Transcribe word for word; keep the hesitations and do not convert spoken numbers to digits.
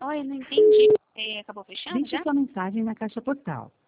Olha, não entendi. É, acabou fechando Deixe já? sua mensagem na caixa postal.